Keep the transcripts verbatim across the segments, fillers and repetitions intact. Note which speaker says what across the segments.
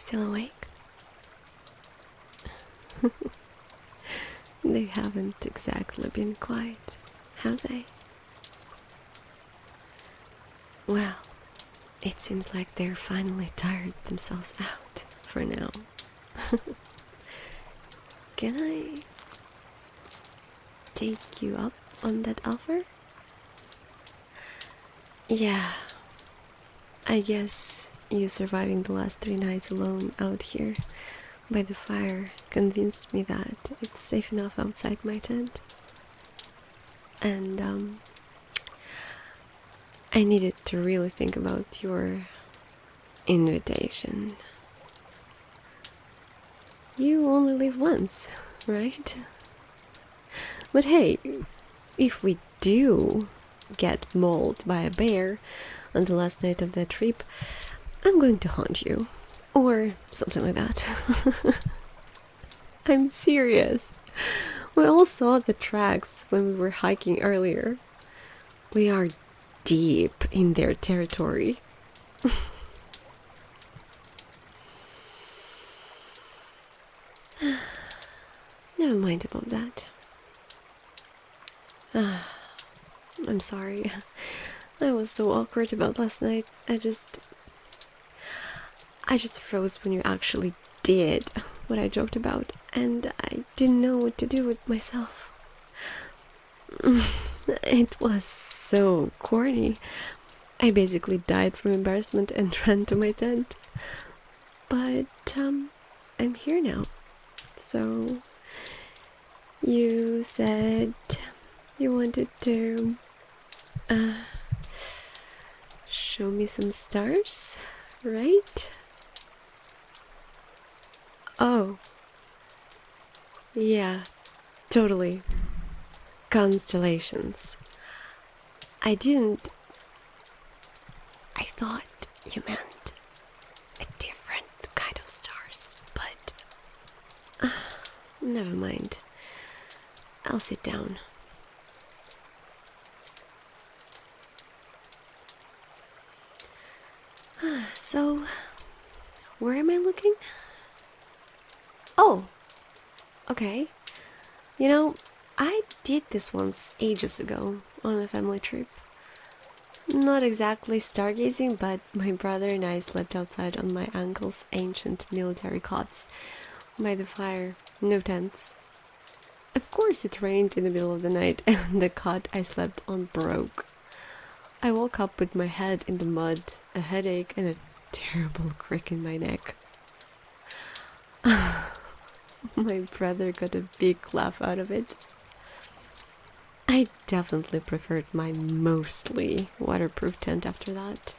Speaker 1: still awake? They haven't exactly been quiet, have they? Well, it seems like they're finally tired themselves out for now. Can I take you up on that offer? Yeah, I guess you surviving the last three nights alone out here by the fire convinced me that it's safe enough outside my tent. And, um, I needed to really think about your invitation. You only live once, right? But hey, if we do get mauled by a bear on the last night of that trip, I'm going to haunt you. Or something like that. I'm serious. We all saw the tracks when we were hiking earlier. We are deep in their territory. Never mind about that. Ah, I'm sorry. I was so awkward about last night. I just... I just froze when you actually did what I joked about, and I didn't know what to do with myself. It was so corny. I basically died from embarrassment and ran to my tent. But, um, I'm here now. So, you said you wanted to, uh, show me some stars, right? Oh. Yeah, totally. Constellations. I didn't... I thought you meant a different kind of stars, but... Uh, never mind. I'll sit down. So, where am I looking? Oh, okay. You know, I did this once ages ago on a family trip. Not exactly stargazing, but my brother and I slept outside on my uncle's ancient military cots by the fire, no tents. Of course it rained in the middle of the night and the cot I slept on broke. I woke up with my head in the mud, a headache and a terrible crick in my neck. My brother got a big laugh out of it. I definitely preferred my mostly waterproof tent after that.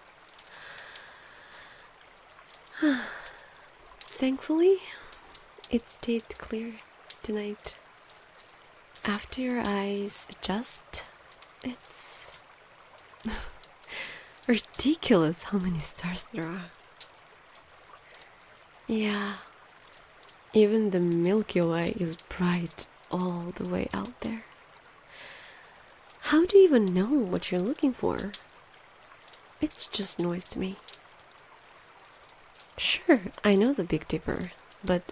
Speaker 1: Thankfully, it stayed clear tonight. After your eyes adjust, it's ridiculous how many stars there are. Yeah, even the Milky Way is bright all the way out there. How do you even know what you're looking for? It's just noise to me. Sure, I know the Big Dipper, but...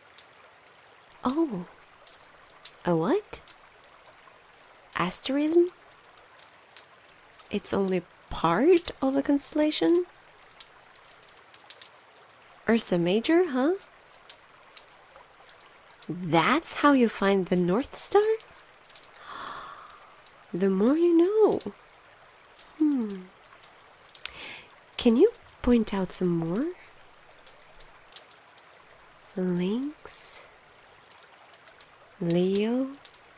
Speaker 1: Oh, a what? Asterism? It's only part of a constellation? Ursa Major, huh? That's how you find the North Star? The more you know. Hmm. Can you point out some more? Lynx, Leo,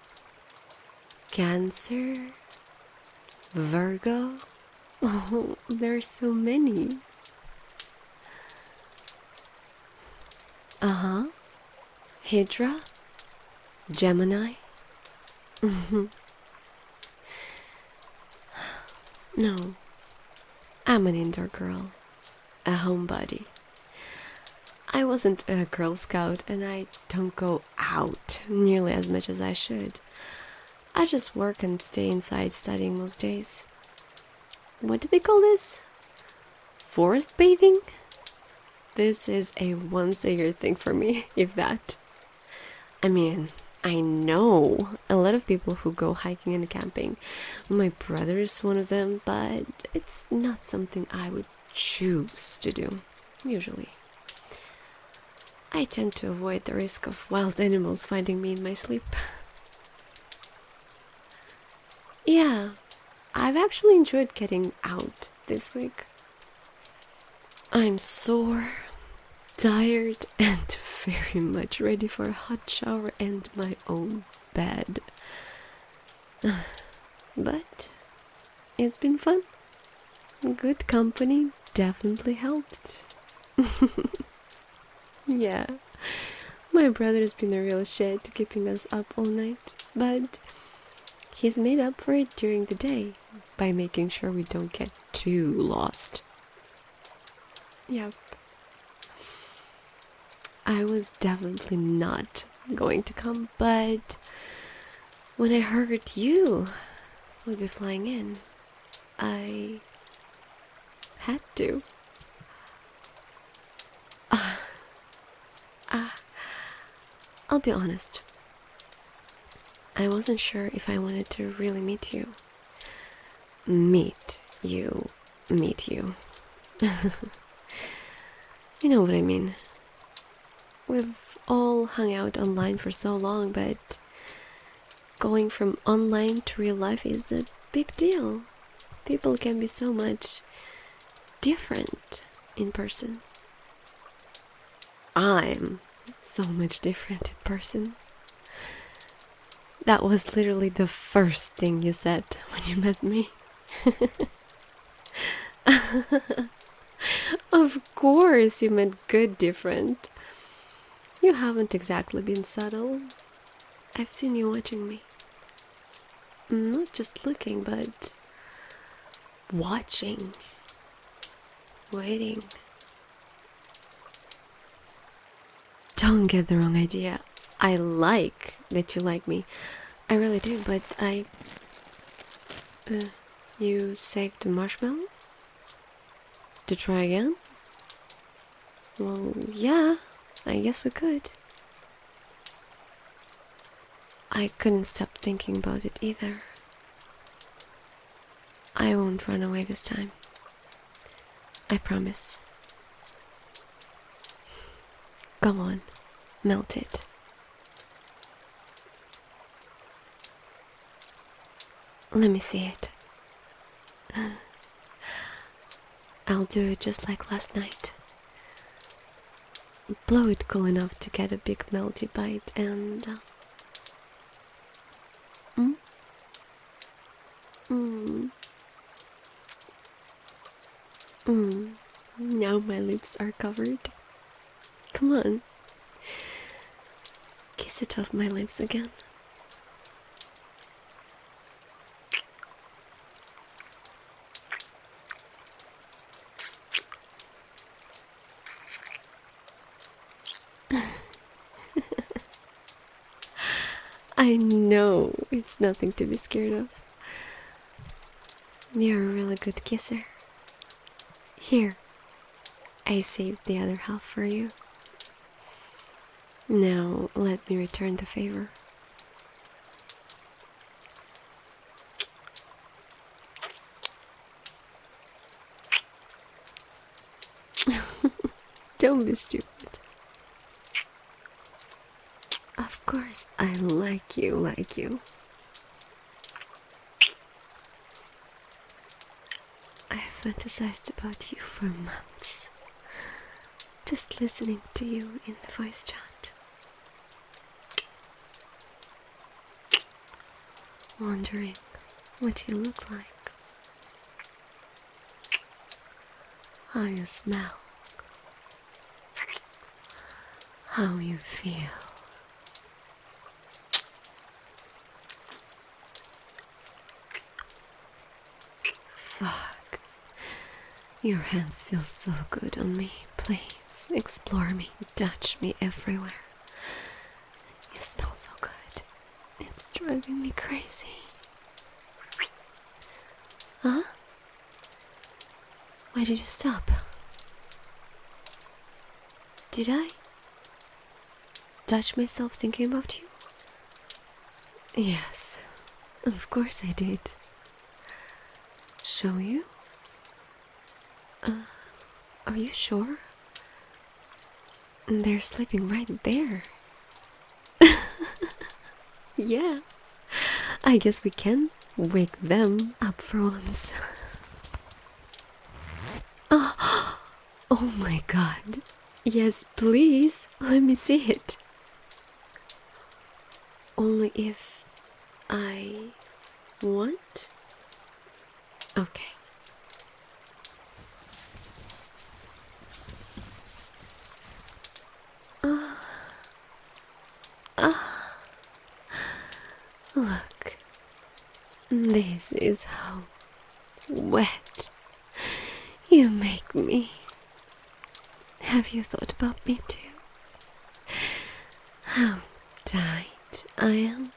Speaker 1: Cancer, Virgo. Oh, there are so many. Uh-huh. Hydra, Gemini. No, I'm an indoor girl, a homebody. I wasn't a Girl Scout and I don't go out nearly as much as I should. I just work and stay inside studying most days. What do they call this? Forest bathing? This is a once a year thing for me, if that. I mean, I know a lot of people who go hiking and camping. My brother is one of them, but it's not something I would choose to do, usually. I tend to avoid the risk of wild animals finding me in my sleep. Yeah, I've actually enjoyed getting out this week. I'm sore, tired, and very much ready for a hot shower and my own bed. But it's been fun. Good company definitely helped. Yeah, my brother's been a real shit keeping us up all night, but he's made up for it during the day by making sure we don't get too lost. Yep. I was definitely not going to come, but when I heard you would be flying in, I had to. Ah. Uh, uh, I'll be honest. I wasn't sure if I wanted to really meet you. Meet you. Meet you. You know what I mean. We've all hung out online for so long, but going from online to real life is a big deal. People can be so much different in person. I'm so much different in person. That was literally the first thing you said when you met me. Of course you meant good different. You haven't exactly been subtle. I've seen you watching me. Not just looking, but watching. Waiting. Don't get the wrong idea. I like that you like me. I really do, but I... Uh, you saved the marshmallow? To try again? Well, yeah, I guess we could. I couldn't stop thinking about it either. I won't run away this time. I promise. Go on, melt it. Let me see it. I'll do it just like last night. Blow it cool enough to get a big melty bite and... Uh, mm? Mm. Mm. Now my lips are covered. Come on. Kiss it off my lips again. I know it's nothing to be scared of. You're a really good kisser. Here, I saved the other half for you. Now let me return the favor. Don't be stupid. Of course, I like you, like you. I have fantasized about you for months. Just listening to you in the voice chat. Wondering what you look like. How you smell. How you feel. Fuck. Your hands feel so good on me. Please, explore me, touch me everywhere. You smell so good. It's driving me crazy. Huh? Why did you stop? Did I touch myself thinking about you? Yes, of course I did. Show you? Uh, are you sure? They're sleeping right there. Yeah, I guess we can wake them up for once. Oh, oh my god. Yes, please, let me see it. Only if I want? Okay. Uh, uh, look, this is how wet you make me. Have you thought about me too? How tight I am?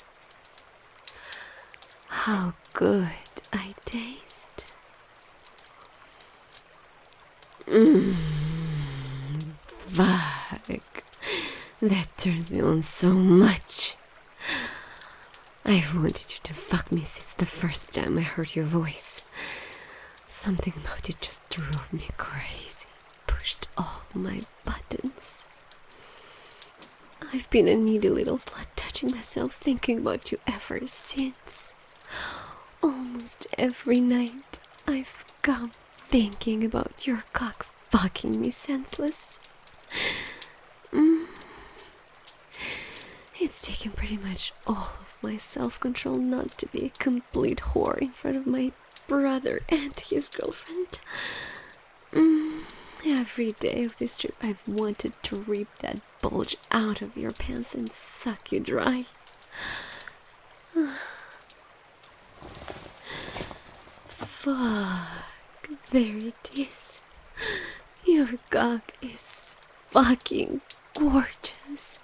Speaker 1: How good I taste? Mmm, fuck. That turns me on so much. I've wanted you to fuck me since the first time I heard your voice. Something about it just drove me crazy. Pushed all my buttons. I've been a needy little slut touching myself thinking about you ever since. Almost every night I've come thinking about your cock fucking me senseless. Mm. It's taken pretty much all of my self-control not to be a complete whore in front of my brother and his girlfriend. Mm. Every day of this trip I've wanted to rip that bulge out of your pants and suck you dry. Fuck, there it is. Your cock is fucking gorgeous.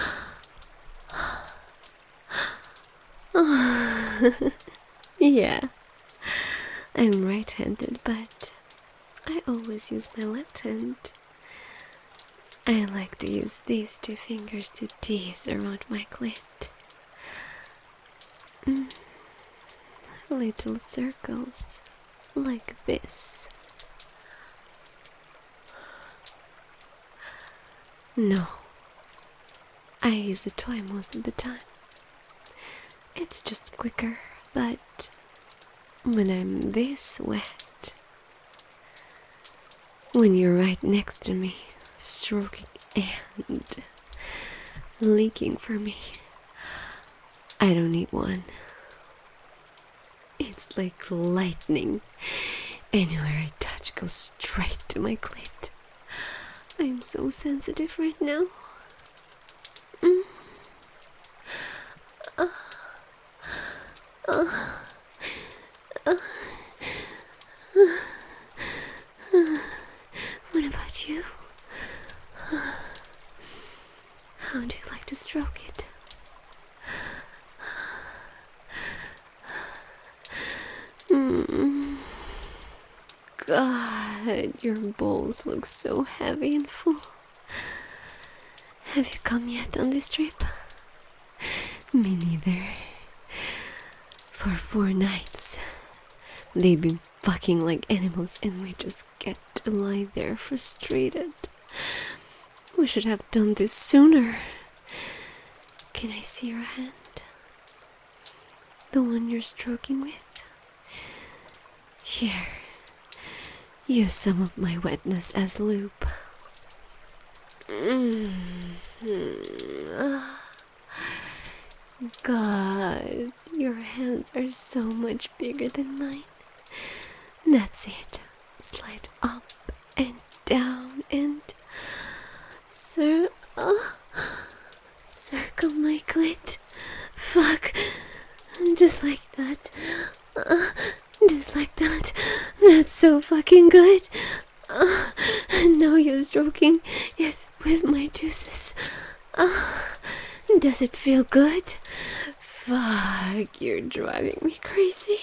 Speaker 1: Yeah, I'm right-handed, but I always use my left hand. I like to use these two fingers to tease around my clit. Mm. Little circles like this. No, I use a toy most of the time. It's just quicker, but when I'm this wet, when you're right next to me, stroking and leaking for me, I don't need one. It's like lightning. Anywhere I touch goes straight to my clit. I'm so sensitive right now. Mm. Uh, uh, uh, uh, what about you? How do you like to stroke it? Mm. God, your balls look so heavy and full. Have you come yet on this trip? Me neither. For four nights, they've been fucking like animals and we just get to lie there frustrated. We should have done this sooner. Can I see your hand? The one you're stroking with? Here, use some of my wetness as lube. Mm-hmm. God, your hands are so much bigger than mine. That's it. Slide up and down and cir- uh, circle my clit. Fuck. Just like that. Uh, just like that. That's so fucking good. Uh, now you're stroking it with my juices. Uh, does it feel good? Fuck, you're driving me crazy.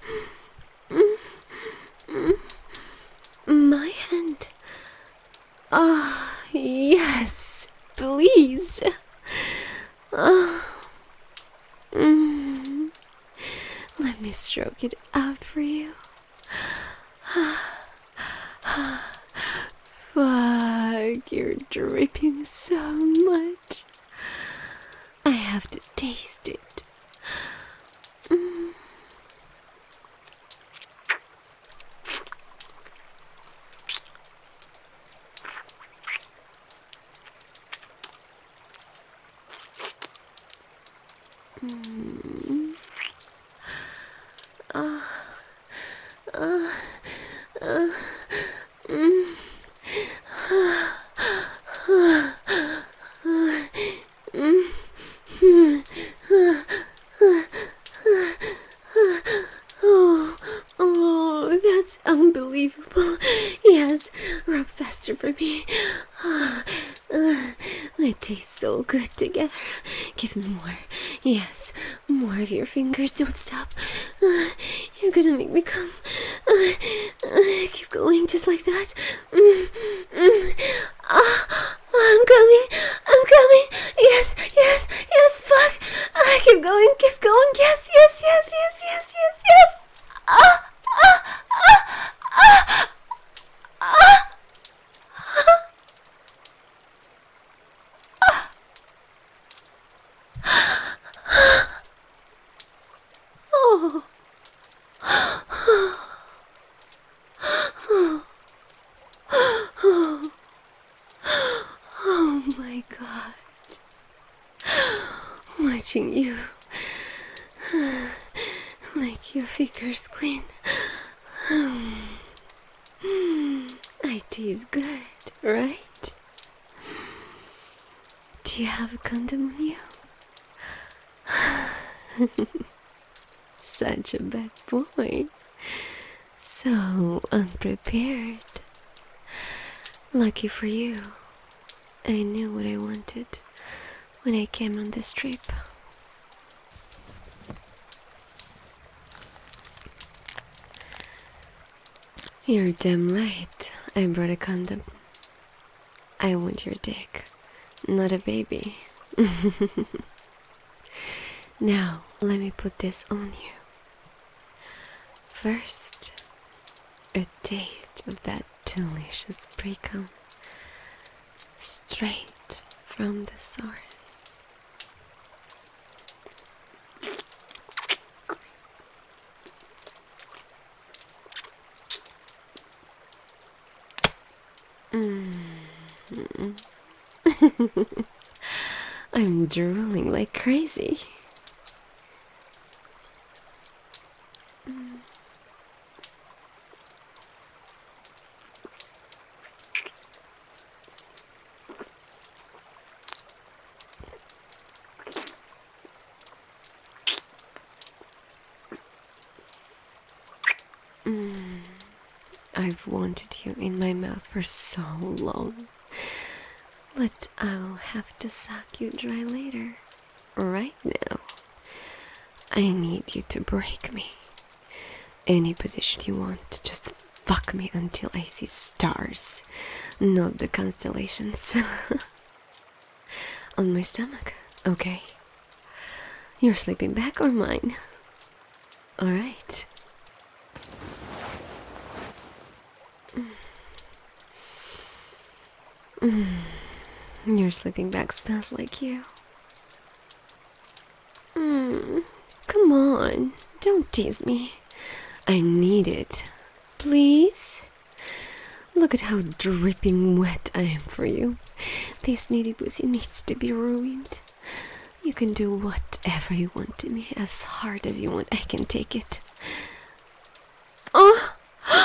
Speaker 1: My hand. Ah, yes, please. Ah, mm. Let me stroke it out for you. Fuck, you're dripping so much. I have to taste it. Mm. Mm. Uh, uh, uh, mm. Oh, oh, that's unbelievable. Yes, rub faster for me. Ah, uh, it tastes so good together. Give me more. Yes, more of your fingers. Don't stop. Uh, you're gonna make me come. Uh, uh, keep going just like that. Mm, mm. Ah, I'm coming. I'm coming. Yes, yes, yes. Fuck. Ah, keep going. Keep going. Yes, yes, yes, yes, yes, yes, yes. Ah, ah, ah, ah, ah. Oh. Oh my god. Watching you like your fingers clean. I taste good, right? Do you have a condom on you? Such a bad boy. So unprepared. Lucky for you. I knew what I wanted when I came on this trip. You're damn right. I brought a condom. I want your dick, not a baby. Now, let me put this on you. First, a taste of that delicious pre-cum, straight from the source. Mm. I'm drooling like crazy. Mm. I've wanted you in my mouth for so long, but I'll have to suck you dry later. Right now, I need you to break me. Any position you want, just fuck me until I see stars, not the constellations. On my stomach, okay? Your sleeping bag or mine? Alright. Mm. Your sleeping bag smells like you. Mm. Come on, don't tease me. I need it. Please? Look at how dripping wet I am for you. This needy pussy needs to be ruined. You can do whatever you want to me, as hard as you want. I can take it. Oh!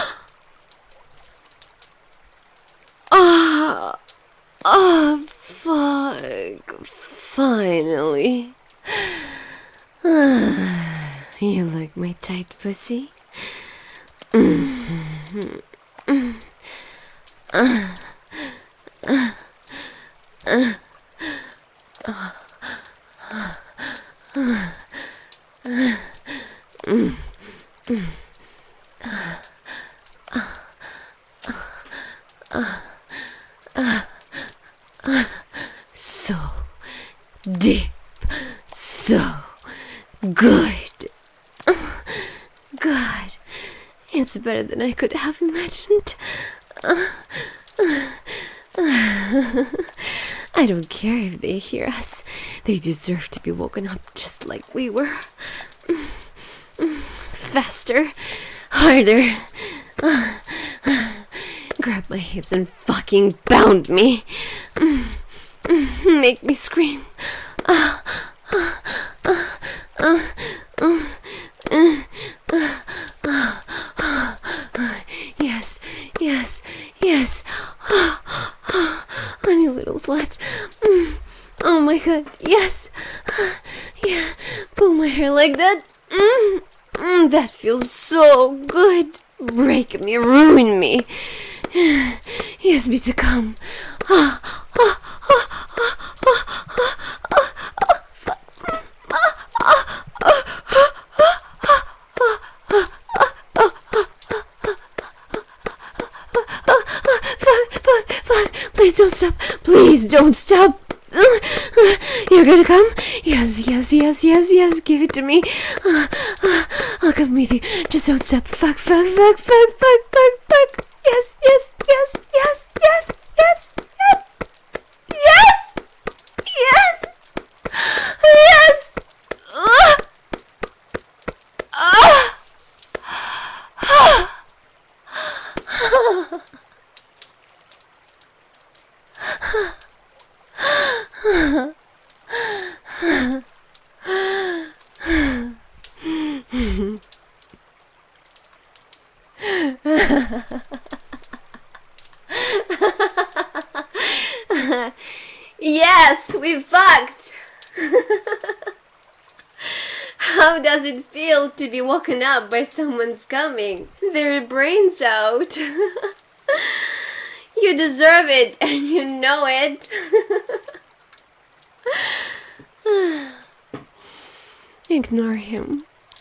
Speaker 1: Oh! Oh, fuck. Finally. You like my tight pussy? Mm-hmm. Mm. Uh, uh, uh, uh, uh, uh, mm, mm, uh, uh, uh, uh, so good. God, it's better than I could have imagined. I don't care if they hear us. They deserve to be woken up just like we were. Faster, harder. Grab my hips and fucking pound me. Make me scream. Yes, yes, yes. I'm your little slut. Oh my god, yes. Yeah, pull my hair like that. That feels so good. Break me, ruin me. Yes, me to come. Please don't stop. Please don't stop. You're gonna come? Yes, yes, yes, yes, yes. Give it to me. I'll come with you. Just don't stop. Fuck, fuck, fuck, fuck, fuck, fuck, fuck. Yes, yes, yes, yes, yes, yes, yes, yes, yes, yes. Ah. Ah. Yes, we fucked. How does it feel to be woken up by someone's coming? Their brains out. You deserve it, and you know it. Ignore him.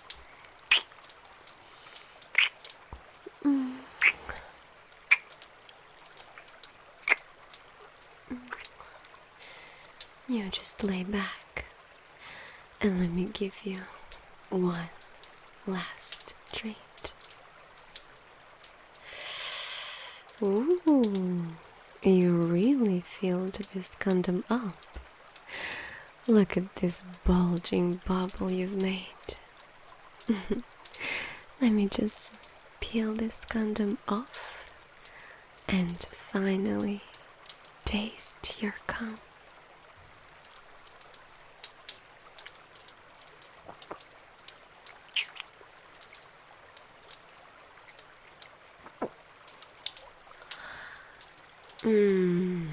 Speaker 1: You just lay back and let me give you one last treat. Ooh, you really filled this condom up. Look at this bulging bubble you've made. Let me just peel this condom off and finally taste your cum. Mmm.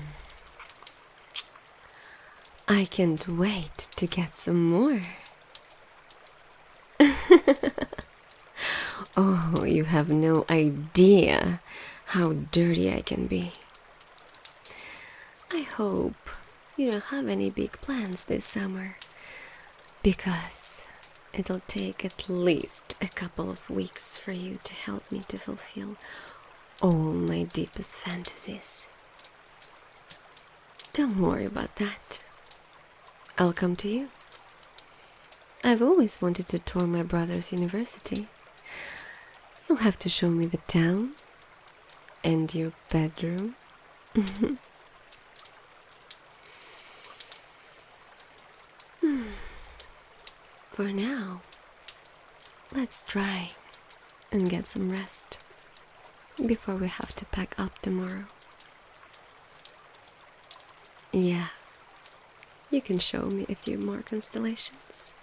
Speaker 1: I can't wait to get some more. Oh, you have no idea how dirty I can be. I hope you don't have any big plans this summer, because it'll take at least a couple of weeks for you to help me to fulfill all my deepest fantasies. Don't worry about that. I'll come to you. I've always wanted to tour my brother's university. You'll have to show me the town and your bedroom. For now, let's try and get some rest before we have to pack up tomorrow. Yeah, you can show me a few more constellations.